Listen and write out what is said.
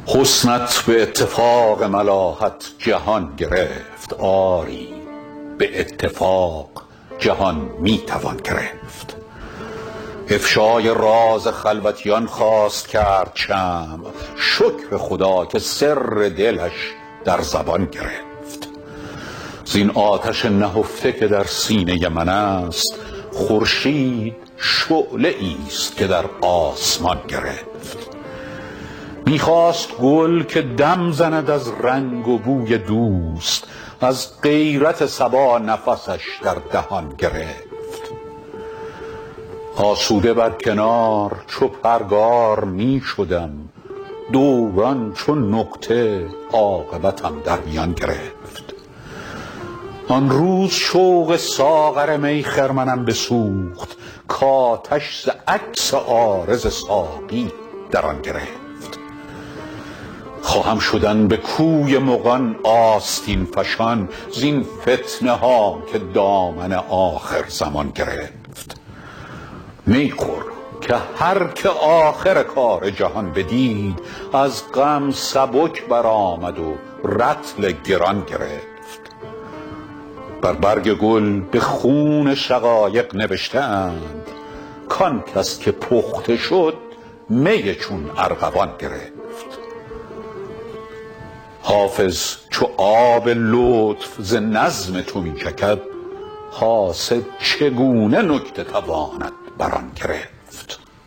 حسنت به اتفاق ملاحت جهان گرفت، آری به اتفاق جهان می توان گرفت. افشای راز خلوتیان خواست کرد شمع، شکر خدا که سر دلش در زبان گرفت. زین آتش نهفته که در سینه من است، خورشید شعله ایست که در آسمان گرفت. میخواست گل که دم زند از رنگ و بوی دوست، از غیرت صبا نفسش در دهان گرفت. آسوده بر کنار چو پرگار می شدم، دوران چو نقطه عاقبتم در میان گرفت. آن روز شوق ساغر می خرمنم بسوخت، کآتش ز عکس عارض ساقی در آن گرفت. خواهم شدن به کوی مغان آستین فشان، زین فتنه ها که دامن آخر زمان گرفت. می خور که هر که آخر کار جهان بدید، از غم سبک برآمد و رطل گران گرفت. بر برگ گل به خون شقایق نوشته اند، کان کس که پخته شد می چون ارغوان گرفت. حافظ چو آب لطف ز نظم تو می چکد، حاسد چگونه نکته تواند بر آن گرفت.